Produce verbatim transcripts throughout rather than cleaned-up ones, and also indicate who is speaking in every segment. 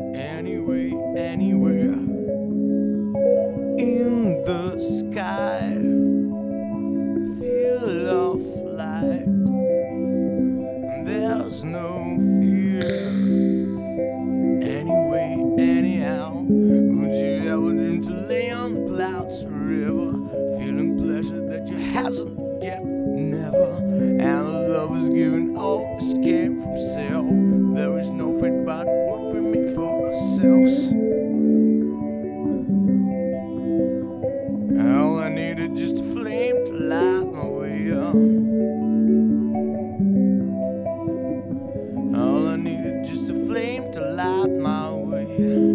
Speaker 1: Anyway, anywhere in the sky, feel of light, and there's no fear. Anyway, anyhow, would you ever dream to lay on the clouds forever, feeling pleasure that you hasn't yet, never, and the love is given all escape from self. There is no fate but what we make for ourselves. All I needed just a flame to light my way up. All I needed just a flame to light my way.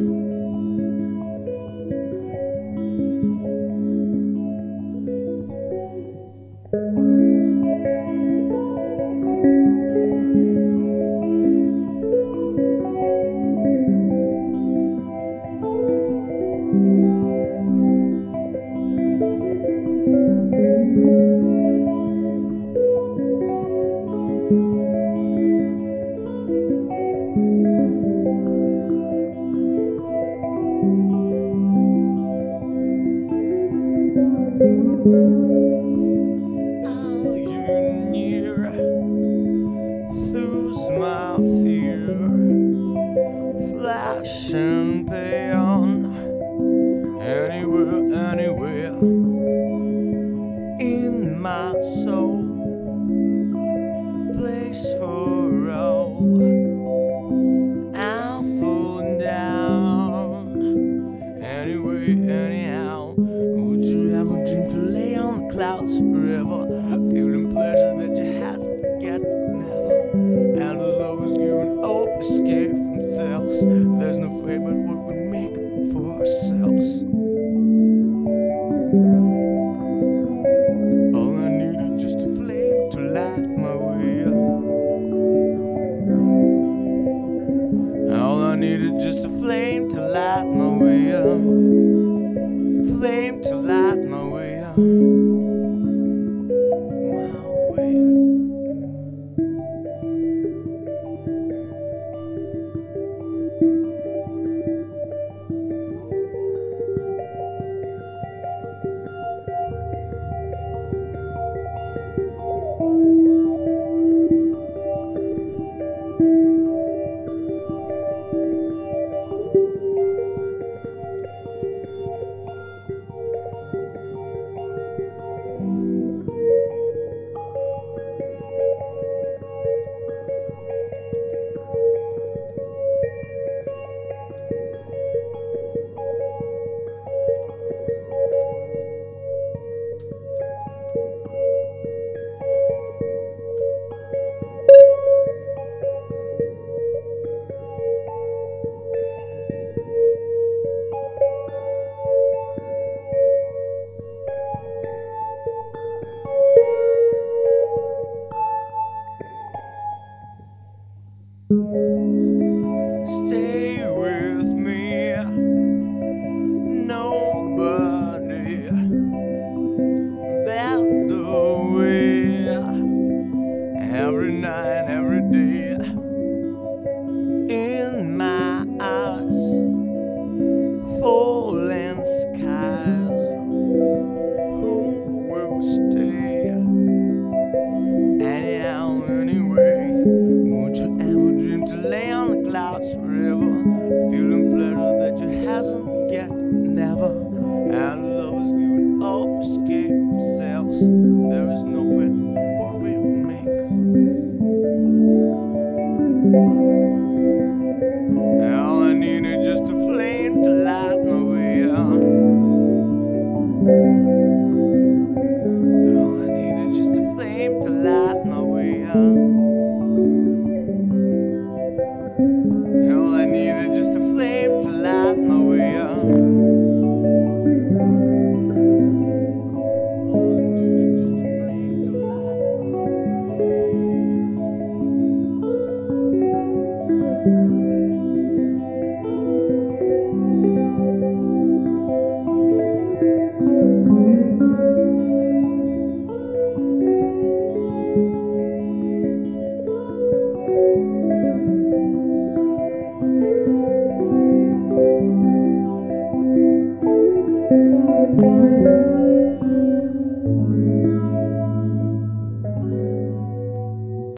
Speaker 1: Are you near? Lose my fear, flash and beyond. Anywhere, anywhere in my soul, place for all. I'll fall down. Anyway, anyhow, would you have a dream to lay on the clouds forever, feeling pleasure that you hasn't yet, never, and the love is given up, escape from thoughts. There's no fate but what we make for ourselves. All I needed just a flame to light my way. All I needed just a flame to light my way.